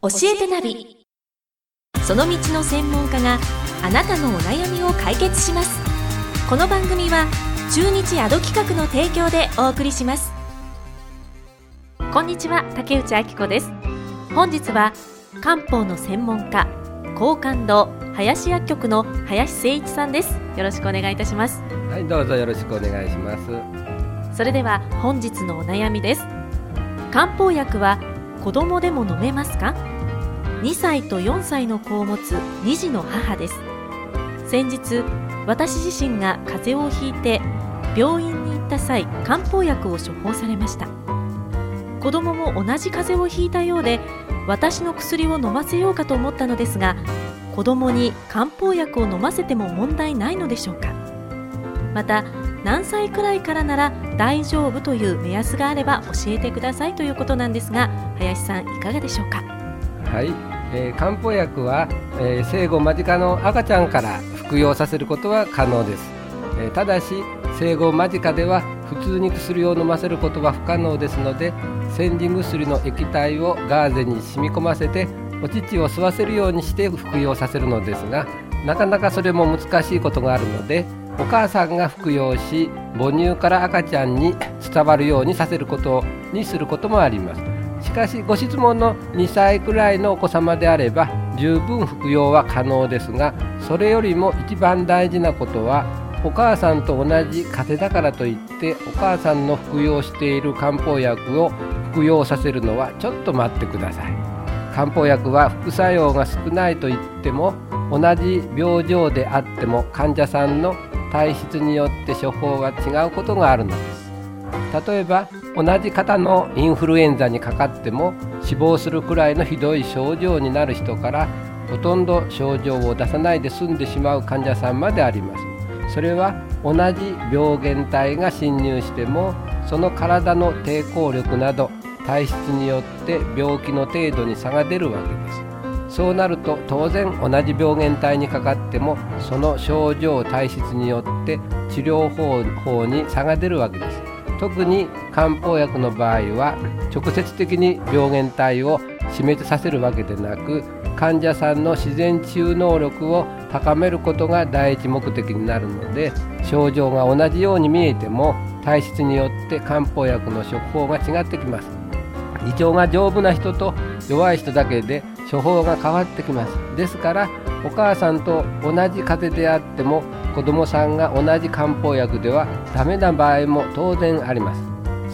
教えてナビ。その道の専門家があなたのお悩みを解決します。この番組は中日アド企画の提供でお送りします。こんにちは、竹内明子です。本日は漢方の専門家、廣貫堂林薬局の林誠一さんです。よろしくお願いいたします。 はい、どうぞよろしくお願いします。 それでは本日のお悩みです。漢方薬は子供でも飲めますか？2歳と4歳の子を持つ2児の母です。先日、私自身が風邪をひいて病院に行った際、漢方薬を処方されました。子供も同じ風邪をひいたようで、私の薬を飲ませようかと思ったのですが、子供に漢方薬を飲ませても問題ないのでしょうか？また、何歳くらいからなら大丈夫という目安があれば教えてくださいということなんですが、林さんいかがでしょうか？ はい、漢方薬は、生後間近の赤ちゃんから服用させることは可能です。ただし生後間近では普通に薬を飲ませることは不可能ですので、煎じ薬の液体をガーゼに染み込ませてお乳を吸わせるようにして服用させるのですが、なかなかそれも難しいことがあるので、お母さんが服用し母乳から赤ちゃんに伝わるようにさせることにすることもあります。しかしご質問の2歳くらいのお子様であれば十分服用は可能ですが、それよりも一番大事なことは、お母さんと同じ風邪だからといってお母さんの服用している漢方薬を服用させるのはちょっと待ってください。漢方薬は副作用が少ないといっても、同じ病状であっても患者さんの体質によって処方が違うことがあるのです。例えば同じ方のインフルエンザにかかっても死亡するくらいのひどい症状になる人から、ほとんど症状を出さないで済んでしまう患者さんまであります。それは同じ病原体が侵入しても、その体の抵抗力など体質によって病気の程度に差が出るわけです。そうなると当然同じ病原体にかかっても、その症状体質によって治療法に差が出るわけです。特に漢方薬の場合は直接的に病原体を死滅させるわけでなく、患者さんの自然治癒能力を高めることが第一目的になるので、症状が同じように見えても体質によって漢方薬の処方が違ってきます。胃腸が丈夫な人と弱い人だけで処方が変わってきます。ですからお母さんと同じ風邪であっても、子供さんが同じ漢方薬ではダメな場合も当然あります。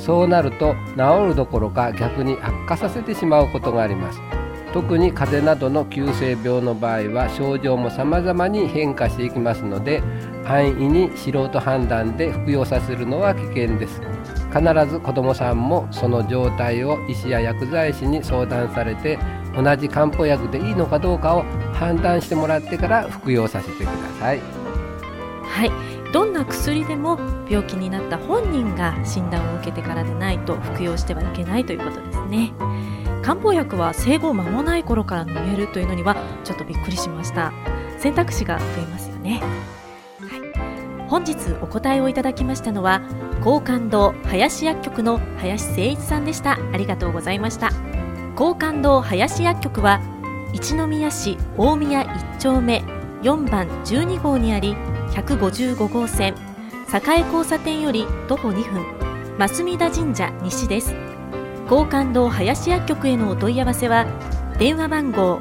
そうなると治るどころか逆に悪化させてしまうことがあります。特に風邪などの急性病の場合は症状も様々に変化していきますので、安易に素人判断で服用させるのは危険です。必ず子どもさんもその状態を医師や薬剤師に相談されて、同じ漢方薬でいいのかどうかを判断してもらってから服用させてください。 はい、どんな薬でも病気になった本人が診断を受けてからでないと服用してはいけないということですね。漢方薬は生後間もない頃から飲めるというのにはちょっとびっくりしました。選択肢が増えますよね。はい、本日お答えをいただきましたのは廣貫堂林薬局の林誠一さんでした。ありがとうございました。廣貫堂林薬局は一宮市大宮1丁目4番12号にあり、155号線栄交差点より徒歩2分、増田神社西です。廣貫堂林薬局へのお問い合わせは電話番号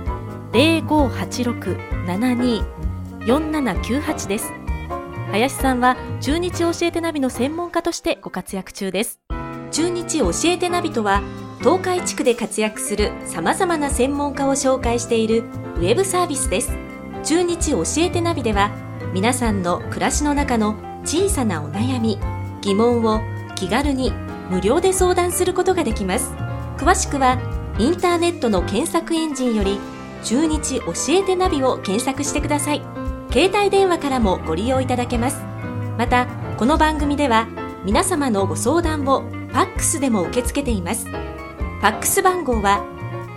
0586-72-4798 です。林さんは中日教えてナビの専門家としてご活躍中です。中日教えてナビとは、東海地区で活躍する様々な専門家を紹介しているウェブサービスです。中日教えてナビでは、皆さんの暮らしの中の小さなお悩み、疑問を気軽に無料で相談することができます。詳しくはインターネットの検索エンジンより中日教えてナビを検索してください。携帯電話からもご利用いただけます。またこの番組では皆様のご相談をファックスでも受け付けています。ファックス番号は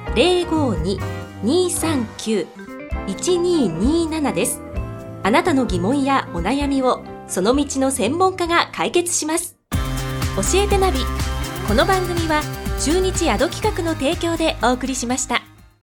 052-239-1227 です。あなたの疑問やお悩みをその道の専門家が解決します。教えてナビ。この番組は中日アド企画の提供でお送りしました。